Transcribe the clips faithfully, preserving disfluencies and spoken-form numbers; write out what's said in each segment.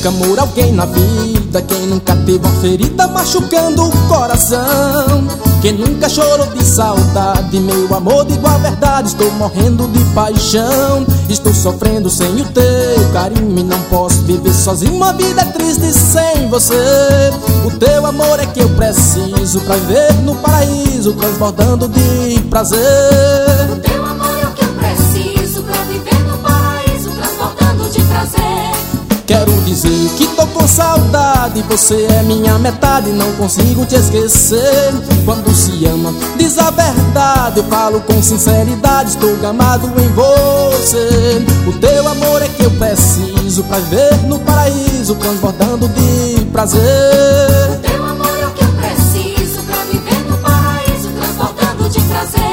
nunca amou alguém na vida? Quem nunca teve uma ferida machucando o coração? Quem nunca chorou de saudade? Meu amor, digo a verdade, estou morrendo de paixão. Estou sofrendo sem o teu carinho e não posso viver sozinho. Uma vida triste sem você. O teu amor é que eu preciso pra viver no paraíso, transbordando de prazer. O teu amor é o que eu preciso pra viver no paraíso, transbordando de prazer. Quero dizer que tô com saudade, você é minha metade, não consigo te esquecer. Quando se ama, diz a verdade, eu falo com sinceridade, estou gamado em você. O teu amor é que eu preciso pra viver no paraíso, transbordando de prazer. O teu amor é o que eu preciso pra viver no paraíso, transbordando de prazer.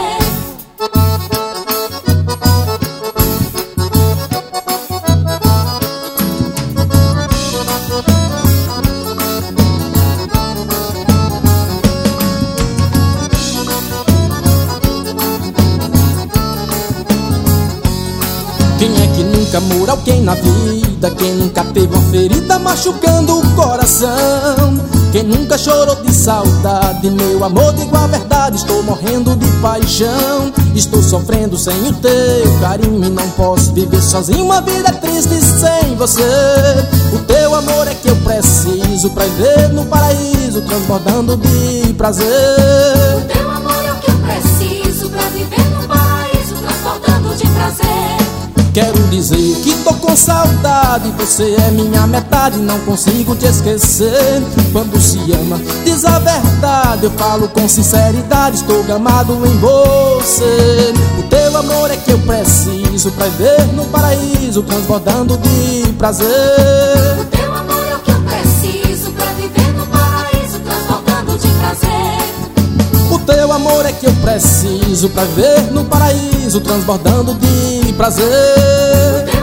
Quem é que nunca amou alguém na vida? Quem nunca teve uma ferida machucando o coração? Quem nunca chorou de saudade? Meu amor, digo a verdade, estou morrendo de paixão. Estou sofrendo sem o teu carinho e não posso viver sozinho. Uma vida triste sem você. O teu amor é que eu preciso pra viver no paraíso, transbordando de prazer. O teu amor é o que eu preciso pra viver no paraíso, transbordando de prazer. Quero dizer que tô com saudade, você é minha metade, não consigo te esquecer. Quando se ama, diz a verdade, eu falo com sinceridade, estou gamado em você. O teu amor é que eu preciso pra viver no paraíso, transbordando de prazer. O teu amor é o que eu preciso pra viver no paraíso, transbordando de prazer. O teu amor é que eu preciso pra viver no paraíso, transbordando de prazer.